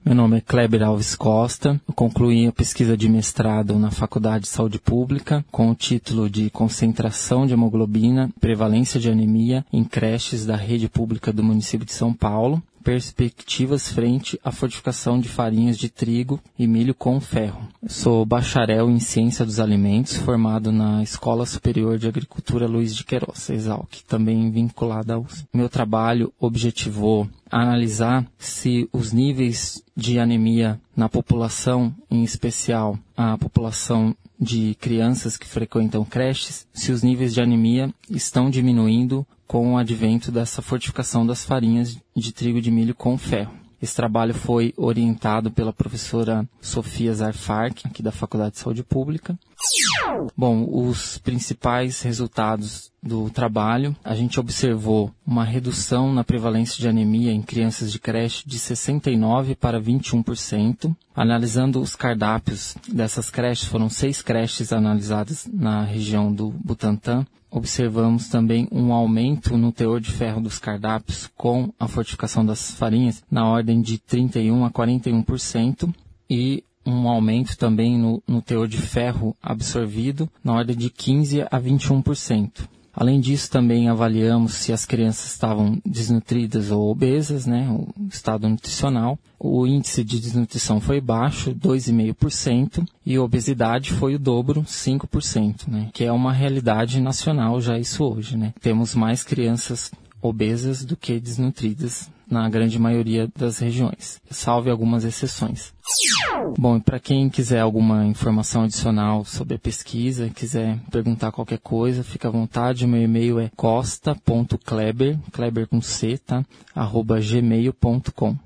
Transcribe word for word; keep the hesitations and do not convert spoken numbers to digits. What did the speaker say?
Meu nome é Kleber Alves Costa, eu concluí a pesquisa de mestrado na Faculdade de Saúde Pública com o título de Concentração de Hemoglobina e Prevalência de Anemia em Creches da Rede Pública do município de São Paulo. Perspectivas frente à fortificação de farinhas de trigo e milho com ferro. Eu sou bacharel em Ciência dos Alimentos, formado na Escola Superior de Agricultura Luiz de Queiroz, ESALQ, também vinculada ao U S P. Meu trabalho objetivou analisar se os níveis de anemia na população, em especial a população de crianças que frequentam creches, se os níveis de anemia estão diminuindo com o advento dessa fortificação das farinhas de trigo e de milho com ferro. Esse trabalho foi orientado pela professora Sofia Zarfak, aqui da Faculdade de Saúde Pública. Bom, os principais resultados do trabalho, a gente observou uma redução na prevalência de anemia em crianças de creche de sessenta e nove para vinte e um por cento. Analisando os cardápios dessas creches, foram seis creches analisadas na região do Butantã. Observamos também um aumento no teor de ferro dos cardápios com a fortificação das farinhas na ordem de trinta e um a quarenta e um por cento e um aumento também no, no teor de ferro absorvido na ordem de quinze a vinte e um por cento. Além disso, também avaliamos se as crianças estavam desnutridas ou obesas, né, o estado nutricional. O índice de desnutrição foi baixo, dois vírgula cinco por cento, e a obesidade foi o dobro, cinco por cento, né, que é uma realidade nacional já isso hoje, né. Temos mais crianças obesas do que desnutridas na grande maioria das regiões, salve algumas exceções. Bom, e para quem quiser alguma informação adicional sobre a pesquisa, quiser perguntar qualquer coisa, fica à vontade. O meu e-mail é costa ponto kleber, kleber com C, tá? arroba gmail ponto com.